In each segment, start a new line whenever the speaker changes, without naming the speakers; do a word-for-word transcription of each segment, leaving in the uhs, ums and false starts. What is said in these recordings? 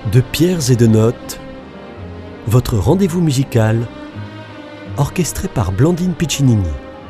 De pierres et de notes, votre rendez-vous musical, orchestré par Blandine Piccinini.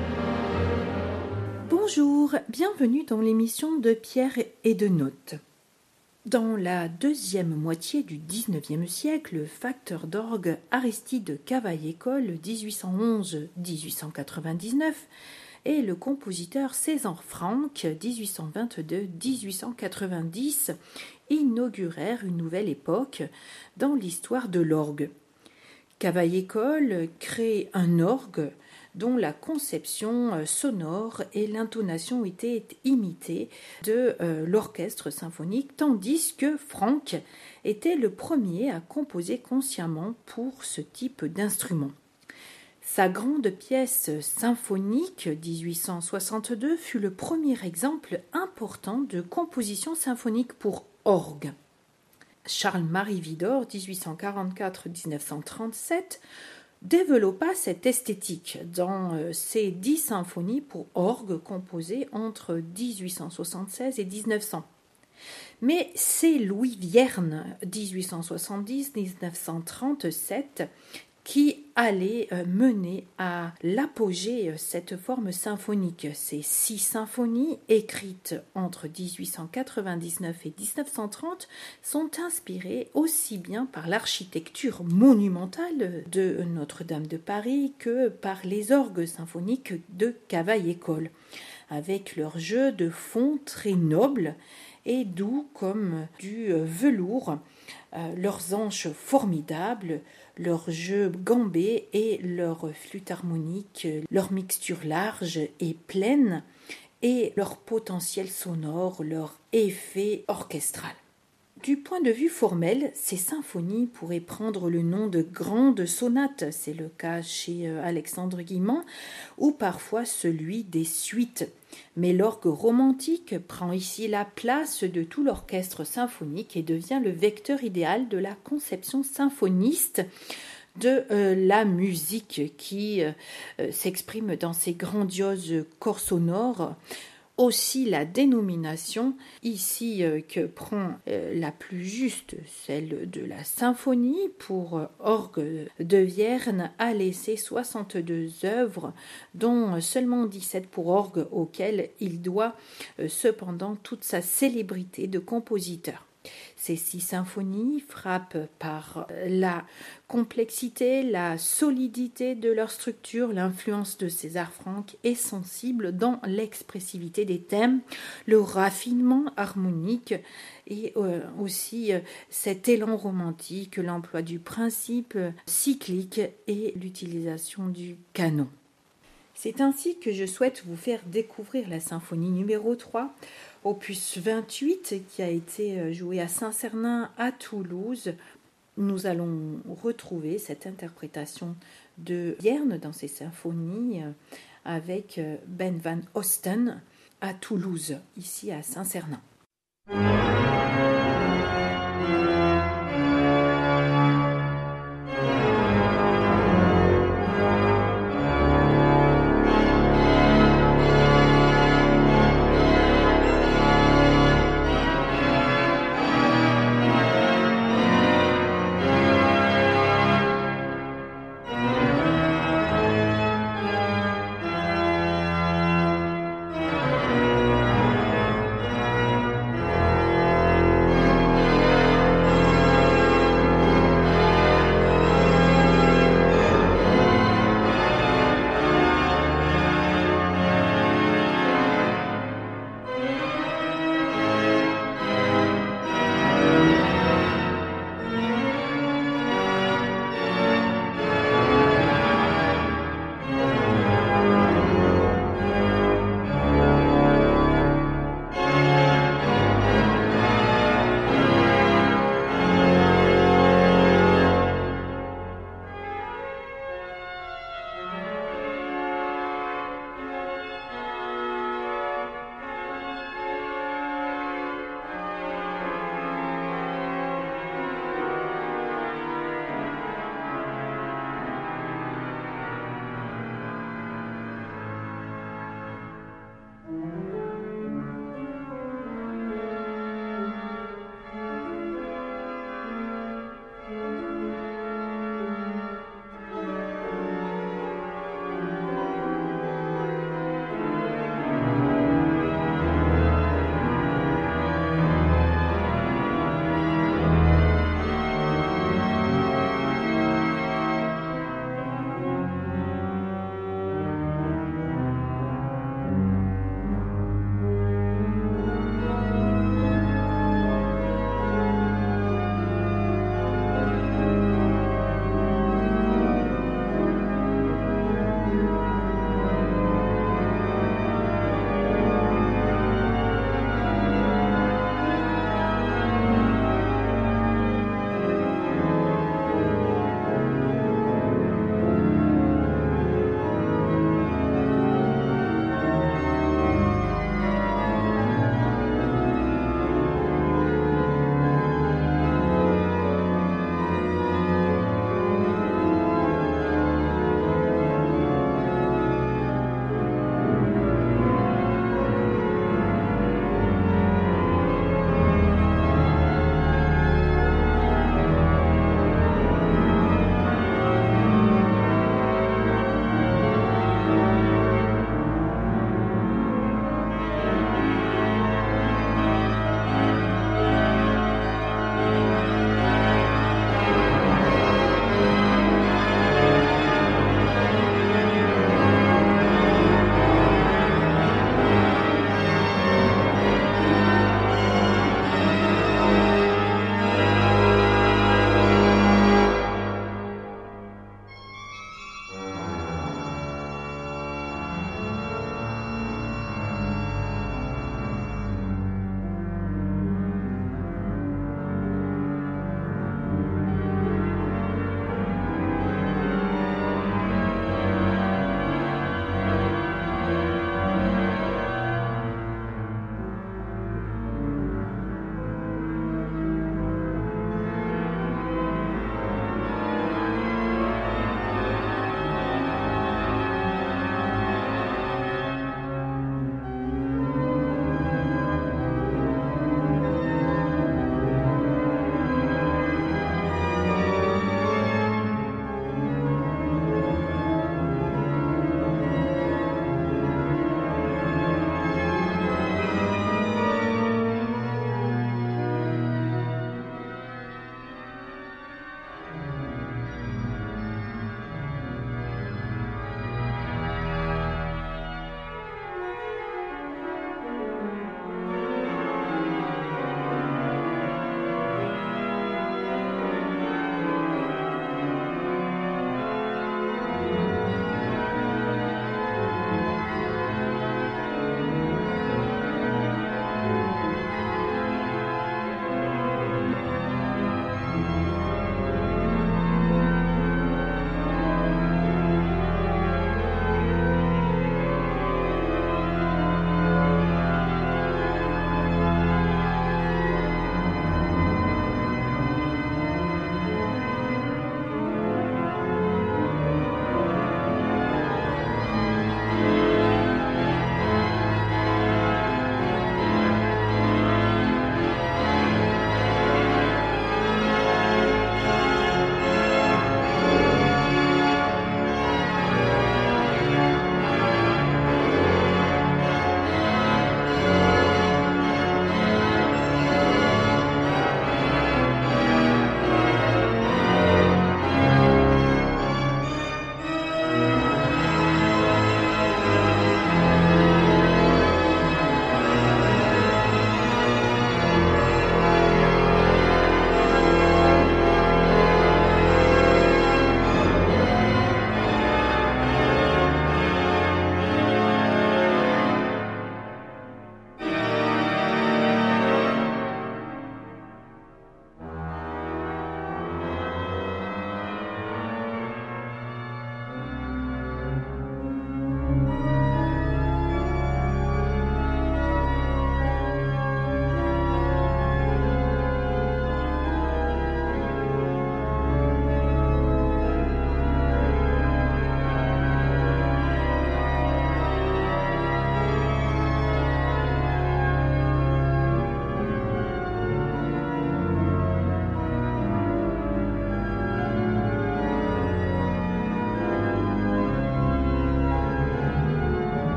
Bonjour, bienvenue dans l'émission De pierres et de notes. Dans la deuxième moitié du dix-neuvième siècle, le facteur d'orgue Aristide Cavaillé-Coll, dix-huit cent onze à dix-huit cent quatre-vingt-dix-neuf, et le compositeur César Franck, dix-huit cent vingt-deux à dix-huit cent quatre-vingt-dix, inaugurèrent une nouvelle époque dans l'histoire de l'orgue. Cavaillé-Coll crée un orgue dont la conception sonore et l'intonation étaient imitées de euh, l'orchestre symphonique, tandis que Franck était le premier à composer consciemment pour ce type d'instrument. Sa grande pièce symphonique dix-huit cent soixante-deux fut le premier exemple important de composition symphonique pour orgue. Charles-Marie Widor, dix-huit cent quarante-quatre à dix-neuf cent trente-sept, développa cette esthétique dans ses dix symphonies pour orgue composées entre dix-huit cent soixante-seize et dix-neuf cents. Mais c'est Louis Vierne, dix-huit cent soixante-dix à dix-neuf cent trente-sept, qui allait mener à l'apogée cette forme symphonique. Ces six symphonies, écrites entre dix-huit cent quatre-vingt-dix-neuf et dix-neuf cent trente, sont inspirées aussi bien par l'architecture monumentale de Notre-Dame de Paris que par les orgues symphoniques de Cavaillé-Coll, avec leur jeu de fond très noble et doux comme du velours, euh, leurs anches formidables, leur jeu gambé et leur flûte harmonique, leur mixture large et pleine et leur potentiel sonore, leur effet orchestral. Du point de vue formel, ces symphonies pourraient prendre le nom de grandes sonates, c'est le cas chez Alexandre Guilmant, ou parfois celui des suites. Mais l'orgue romantique prend ici la place de tout l'orchestre symphonique et devient le vecteur idéal de la conception symphoniste de euh, la musique qui euh, s'exprime dans ces grandioses corps sonores. Aussi la dénomination ici euh, que prend euh, la plus juste, celle de la symphonie pour euh, orgue de Vierne, a laissé soixante-deux œuvres, dont seulement dix-sept pour orgue, auxquelles il doit euh, cependant toute sa célébrité de compositeur. Ces six symphonies frappent par la complexité, la solidité de leur structure. L'influence de César Franck est sensible dans l'expressivité des thèmes, le raffinement harmonique et euh, aussi euh, cet élan romantique, l'emploi du principe cyclique et l'utilisation du canon. C'est ainsi que je souhaite vous faire découvrir la symphonie numéro trois, opus vingt-huit, qui a été jouée à Saint-Cernin à Toulouse. Nous allons retrouver cette interprétation de Vierne dans ses symphonies avec Ben van Osten à Toulouse, ici à Saint-Cernin.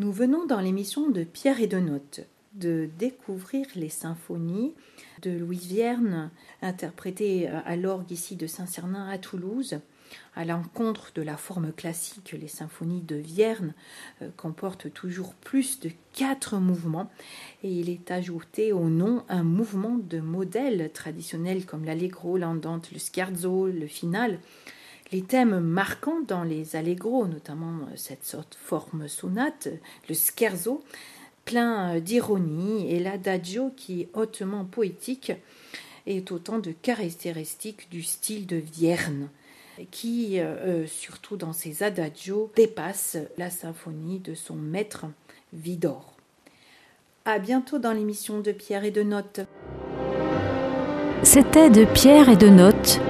Nous venons dans l'émission de Pierre et de Notes de découvrir les symphonies de Louis Vierne, interprétées à l'orgue ici de Saint-Cernin à Toulouse. À l'encontre de la forme classique, les symphonies de Vierne euh, comportent toujours plus de quatre mouvements et il est ajouté au nom un mouvement de modèle traditionnel comme l'allegro, l'andante, le scherzo, le finale. Les thèmes marquants dans les allegros, notamment cette sorte forme sonate, le scherzo, plein d'ironie, et l'adagio qui est hautement poétique, est autant de caractéristiques du style de Vierne, qui, euh, surtout dans ses adagios, dépasse la symphonie de son maître Widor. À bientôt dans l'émission de Pierre et de Notes.
C'était de Pierre et de Notes,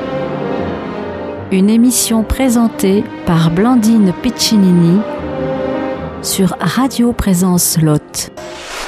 une émission présentée par Blandine Piccinini sur Radio Présence Lot.